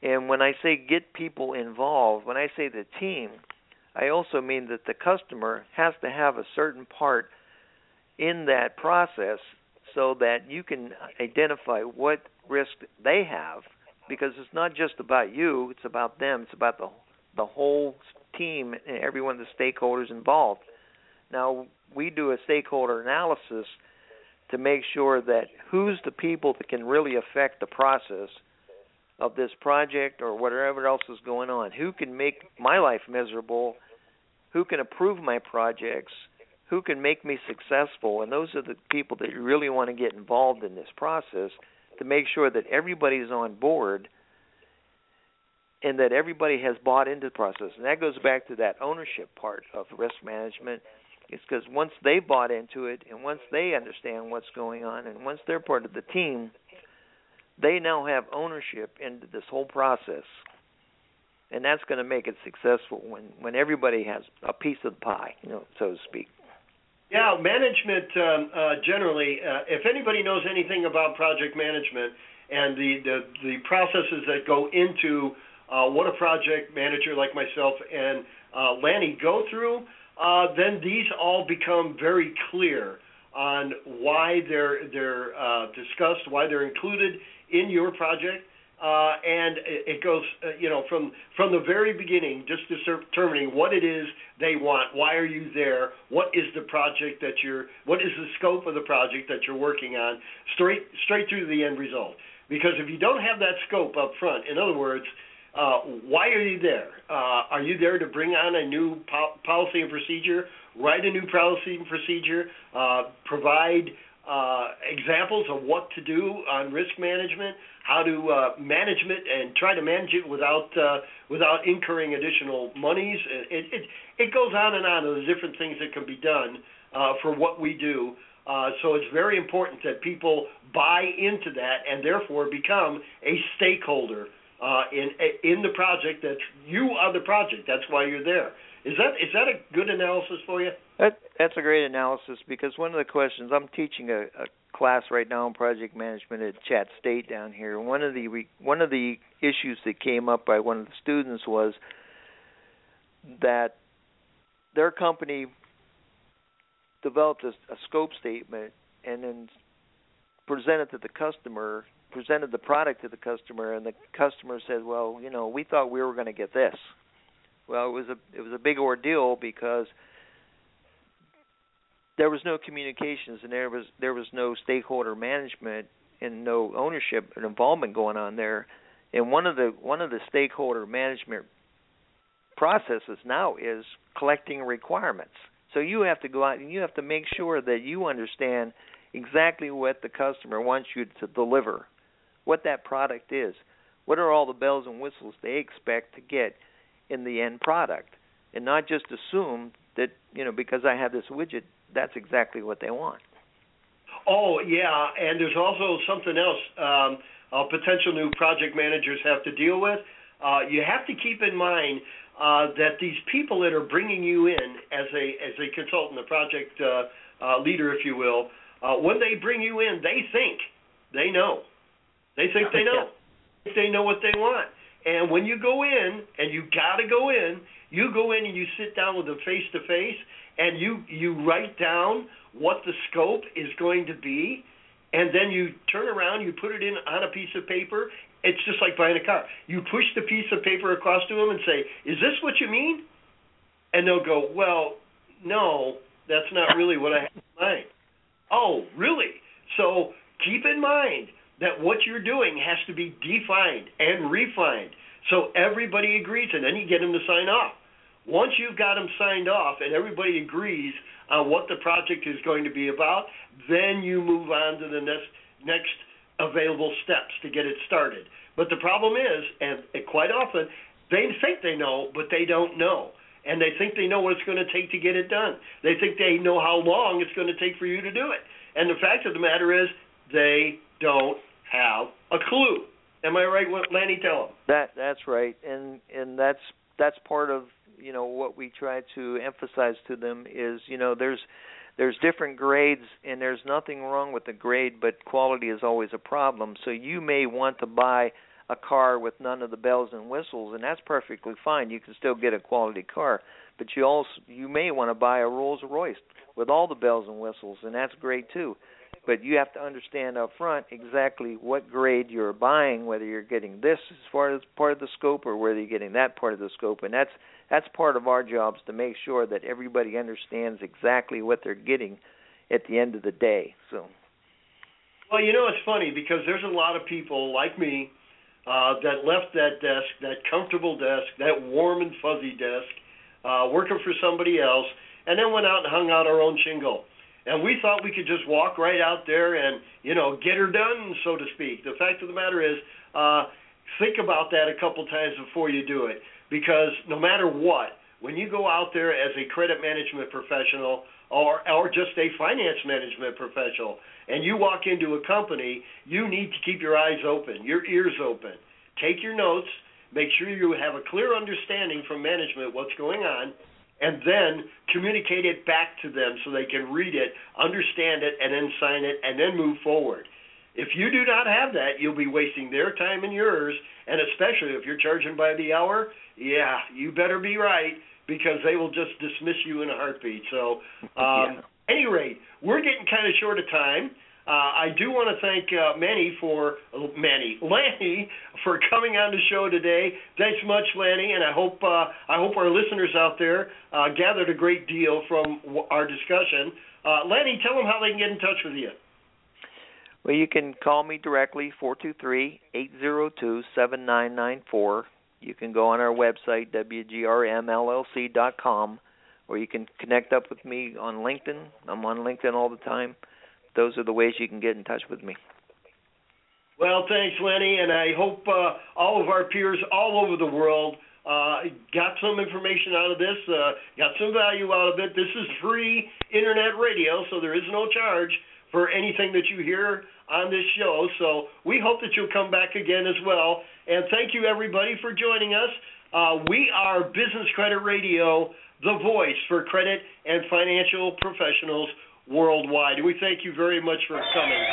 [SPEAKER 4] And when I say get people involved, when I say the team, I also mean that the customer has to have a certain part in that process so that you can identify what risk they have, because it's not just about you, it's about them, it's about the the whole team and every one of the stakeholders involved. Now, we do a stakeholder analysis to make sure that who's the people that can really affect the process of this project or whatever else is going on. Who can make my life miserable? Who can approve my projects? Who can make me successful? And those are the people that you really want to get involved in this process to make sure that everybody's on board and that everybody has bought into the process. And that goes back to that ownership part of risk management. It's because once they bought into it and once they understand what's going on and once they're part of the team, they now have ownership into this whole process. And that's going to make it successful when, when everybody has a piece of the pie, you know, so to speak.
[SPEAKER 2] Yeah, management um, uh, generally, uh, if anybody knows anything about project management and the, the, the processes that go into uh, what a project manager like myself and uh, Lanny go through, uh, then these all become very clear on why they're, they're uh, discussed, why they're included in your project. Uh, and it goes, uh, you know, from from the very beginning, just determining what it is they want. Why are you there? What is the project that you're? What is the scope of the project that you're working on? Straight straight through to the end result. Because if you don't have that scope up front, in other words, uh, why are you there? Uh, are you there to bring on a new po- policy and procedure, write a new policy and procedure, uh, provide uh, examples of what to do on risk management? How to uh, manage it and try to manage it without uh, without incurring additional monies. It, it it goes on and on of the different things that can be done uh, for what we do. Uh, so it's very important that people buy into that and therefore become a stakeholder uh, in in the project. That you are the project. That's why you're there. Is that is that a good analysis for you?
[SPEAKER 4] That, that's a great analysis, because one of the questions, I'm teaching a, a class right now in project management at Chat State down here. One of the one of the issues that came up by one of the students was that their company developed a, a scope statement and then presented to the customer, presented the product to the customer, and the customer said, "Well, you know, we thought we were going to get this." Well, it was a it was a big ordeal because there was no communications and there was there was no stakeholder management and no ownership and involvement going on there. And one of the one of the stakeholder management processes now is collecting requirements. So you have to go out and you have to make sure that you understand exactly what the customer wants you to deliver, what that product is, what are all the bells and whistles they expect to get in the end product, and not just assume that, you know, because I have this widget, that's exactly what they want.
[SPEAKER 2] Oh, yeah, and there's also something else um, uh, potential new project managers have to deal with. Uh, you have to keep in mind uh, that these people that are bringing you in as a as a consultant, a project uh, uh, leader, if you will, uh, when they bring you in, they think they know. They think they know. They know what they want. And when you go in, and you got to go in, you go in and you sit down with them face-to-face, and you, you write down what the scope is going to be, and then you turn around, you put it in on a piece of paper. It's just like buying a car. You push the piece of paper across to them and say, "Is this what you mean?" And they'll go, "Well, no, that's not really what I have in mind." "Oh, really?" So keep in mind that what you're doing has to be defined and refined so everybody agrees, and then you get them to sign off. Once you've got them signed off and everybody agrees on what the project is going to be about, then you move on to the next, next available steps to get it started. But the problem is, and quite often, they think they know, but they don't know. And they think they know what it's going to take to get it done. They think they know how long it's going to take for you to do it. And the fact of the matter is, they don't have a clue. Am I right? What Lanny tell them?
[SPEAKER 4] That that's right, and and that's that's part of, you know, what we try to emphasize to them is, you know, there's there's different grades, and there's nothing wrong with the grade, but quality is always a problem. So you may want to buy a car with none of the bells and whistles, and that's perfectly fine. You can still get a quality car, but you also you may want to buy a Rolls Royce with all the bells and whistles, and that's great too. But you have to understand up front exactly what grade you're buying, whether you're getting this as far as part of the scope or whether you're getting that part of the scope, and that's that's part of our jobs to make sure that everybody understands exactly what they're getting at the end of the day. So.
[SPEAKER 2] Well, you know, it's funny because there's a lot of people like me uh, that left that desk, that comfortable desk, that warm and fuzzy desk, uh, working for somebody else, and then went out and hung out our own shingle. And we thought we could just walk right out there and, you know, get her done, so to speak. The fact of the matter is, uh, think about that a couple times before you do it. Because no matter what, when you go out there as a credit management professional or, or just a finance management professional, and you walk into a company, you need to keep your eyes open, your ears open. Take your notes, make sure you have a clear understanding from management what's going on, and then communicate it back to them so they can read it, understand it, and then sign it, and then move forward. If you do not have that, you'll be wasting their time and yours, and especially if you're charging by the hour, yeah, you better be right, because they will just dismiss you in a heartbeat. So, um, yeah. Any rate, we're getting kind of short of time. Uh, I do want to thank uh, Manny for uh, Manny Lanny for coming on the show today. Thanks much, Lanny, and I hope uh, I hope our listeners out there uh, gathered a great deal from w- our discussion. Uh, Lanny, tell them how they can get in touch with you.
[SPEAKER 4] Well, you can call me directly, four two three, eight zero two, seven nine nine four. You can go on our website, W G R M L L C dot com, or you can connect up with me on LinkedIn. I'm on LinkedIn all the time. Those are the ways you can get in touch with me.
[SPEAKER 2] Well, thanks, Lenny, and I hope uh, all of our peers all over the world uh, got some information out of this, uh, got some value out of it. This is free internet radio, so there is no charge for anything that you hear on this show. So we hope that you'll come back again as well. And thank you, everybody, for joining us. Uh, we are Business Credit Radio, the voice for credit and financial professionals worldwide. We thank you very much for coming.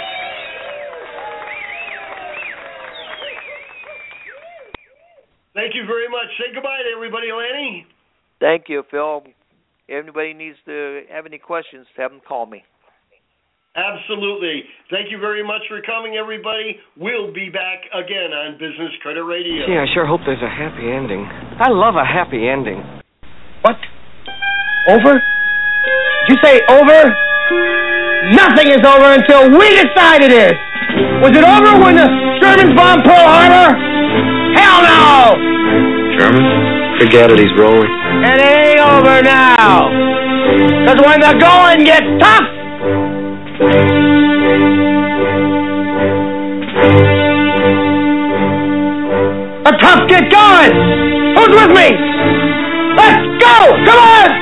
[SPEAKER 2] Thank you very much. Say goodbye to everybody, Lanny.
[SPEAKER 4] Thank you, Phil. If anybody needs to have any questions, have them call me.
[SPEAKER 2] Absolutely. Thank you very much for coming, everybody. We'll be back again on Business Credit Radio.
[SPEAKER 5] Gee, I sure hope there's a happy ending. I love a happy ending.
[SPEAKER 6] What? Over? Did you say over? Nothing is over until we decide it is. Was it over when the Germans bombed Pearl Harbor? Hell no!
[SPEAKER 7] German? Forget it, he's rolling.
[SPEAKER 6] And it ain't over now. Because when the going gets tough, the tough get going. Who's with me? Let's go! Come on!